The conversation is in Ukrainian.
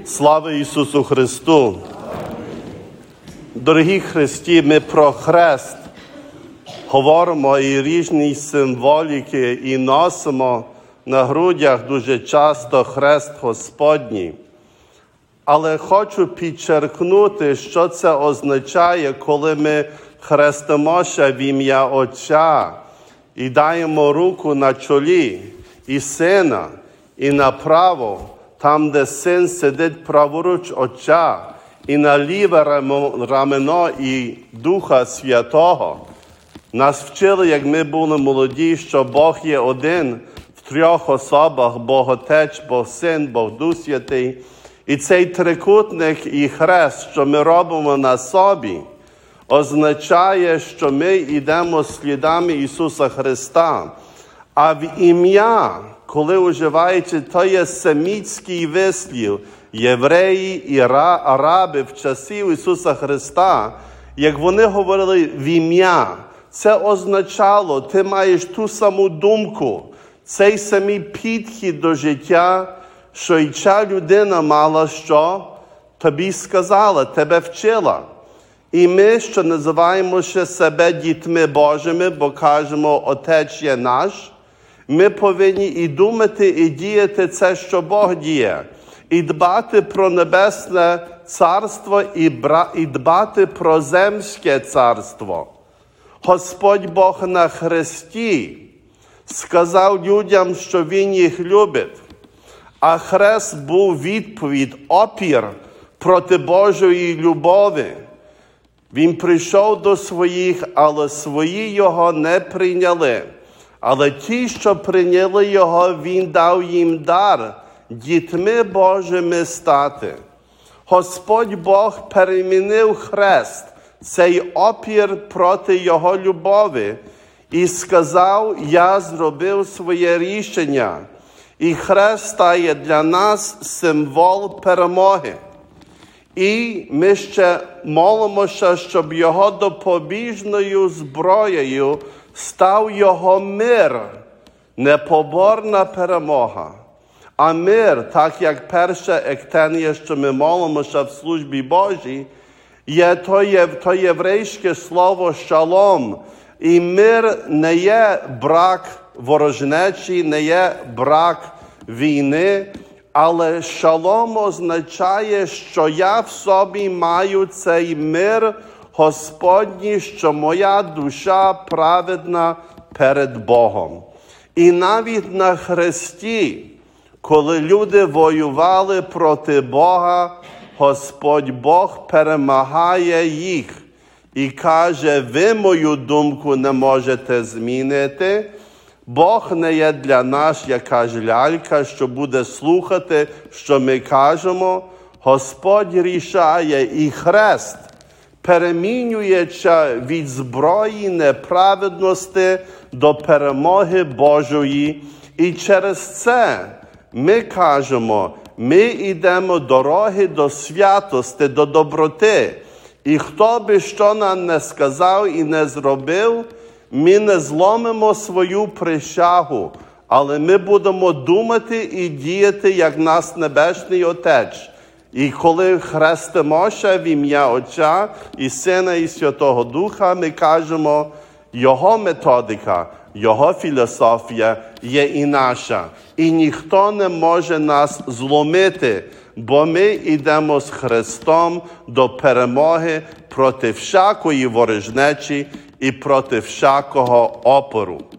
Слава Ісусу Христу! Дорогі Христі, ми про хрест говоримо і різні символіки, і носимо на грудях дуже часто хрест Господній. Але хочу підчеркнути, що це означає, коли ми хрестимося в ім'я Отця і даємо руку на чолі і Сина, і направо, там, де Син сидить праворуч Отця, і на ліве рамено і Духа Святого. Нас вчили, як ми були молоді, що Бог є один в трьох особах: Бог Отець, Бог Син, Бог Дух Святий. І цей трикутник і хрест, що ми робимо на собі, означає, що ми йдемо слідами Ісуса Христа. А в ім'я, коли вживається, то є семітський вислів. Євреї і араби в часів Ісуса Христа, як вони говорили в ім'я, це означало, ти маєш ту саму думку, цей самий підхід до життя, що і ця людина мала, що тобі сказала, тебе вчила. І ми, що називаємо ще себе дітьми Божими, бо кажемо, Отець є наш, ми повинні і думати, і діяти це, що Бог діє. І дбати про небесне царство, і дбати про земське царство. Господь Бог на хресті сказав людям, що Він їх любить. А хрест був відповідь, опір проти Божої любові. Він прийшов до своїх, але свої його не прийняли. Але ті, що прийняли його, він дав їм дар дітьми Божими стати. Господь Бог перемінив хрест, цей опір проти його любові, і сказав, я зробив своє рішення. І хрест стає для нас символ перемоги. І ми ще молимося, щоб його допоміжною зброєю став його мир, непоборна перемога. А мир, так як перше ектенія, що ми молимося в службі Божій, то єврейське слово шалом. І мир не є брак ворожнечі, не є брак війни, але шалом означає, що я в собі маю цей мир Господній, що моя душа праведна перед Богом. І навіть на хресті, коли люди воювали проти Бога, Господь Бог перемагає їх і каже, ви мою думку не можете змінити. Бог не є для нас якась лялька, що буде слухати, що ми кажемо. Господь рішає, і хрест перемінюється від зброї неправедності до перемоги Божої. І через це ми кажемо, ми йдемо дороги до святості, до доброти. І хто би що нам не сказав і не зробив, ми не зломимо свою присягу, але ми будемо думати і діяти, як нас Небесний Отець. І коли хрестимося в ім'я Отця і Сина і Святого Духа, ми кажемо, його методика, його філософія є і наша. І ніхто не може нас зломити, бо ми йдемо з Христом до перемоги проти всякої ворожнечі і проти всякого опору.